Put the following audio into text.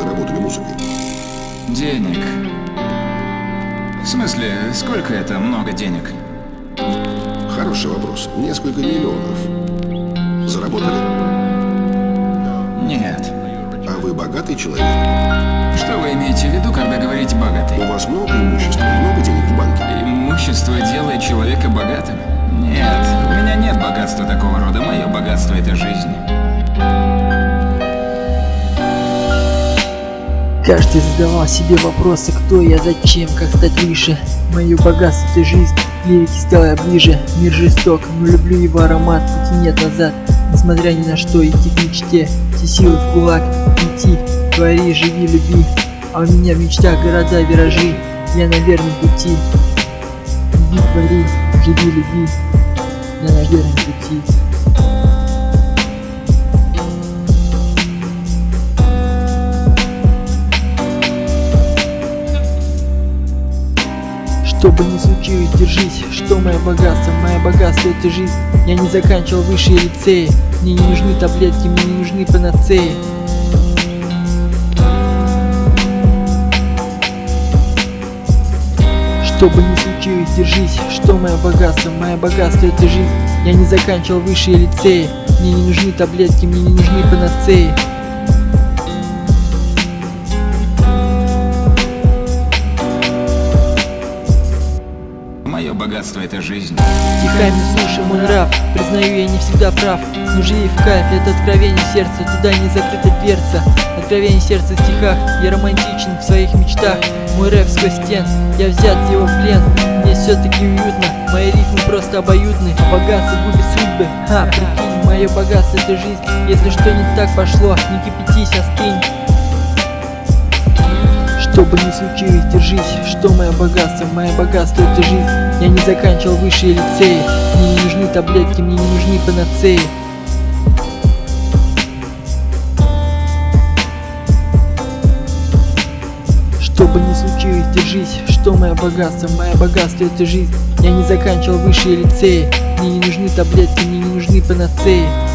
заработали музыкой? Денег. В смысле, сколько это много денег? Хороший вопрос. Несколько миллионов. Заработали? Нет. А вы богатый человек? Что вы имеете в виду, когда говорите «богатый»? У вас много имущества, много денег в банке? Имущество делает человека богатым? Нет, у меня нет богатства такого рода. Мое богатство — это жизнь. Каждый задавал себе вопросы, кто я, зачем, как стать выше. Мое богатство — это жизнь, лирики стала я ближе. Мир жесток, но люблю его аромат, пути нет назад. Несмотря ни на что, идти к мечте, все силы в кулак, идти, твори, живи, люби. А у меня в мечтах города, виражи, я на верном пути. Иди, твори, живи, люби, я на верном пути. Что бы ни случилось, держись, что мое богатство — это жизнь. Я не заканчивал высшие лицеи, мне не нужны таблетки, мне не нужны панацеи. Что бы ни случилось, держись, что мое богатство — это жизнь. Я не заканчивал высшие лицеи, мне не нужны таблетки, мне не нужны панацеи. Мое богатство — это жизнь. Стихами слушай мой нрав, признаю, я не всегда прав. Но живи в кайф, это откровение сердца, туда не закрыта дверца. Откровение сердца в стихах, я романтичен в своих мечтах. Мой рэп сквозь стен, я взят его в плен. Мне все-таки уютно, мои рифмы просто обоюдны. Богатство губит судьбы, прикинь, мое богатство — это жизнь. Если что не так пошло, не кипятись, остынь. Что бы ни случилось, держись, что мое богатство — это жизнь. Я не заканчивал высшие лицеи, мне не нужны таблетки, мне не нужны панацеи. Что бы ни случилось, держись, что мое богатство — это жизнь. Я не заканчивал высшие лицеи, мне не нужны таблетки, мне не нужны панацеи.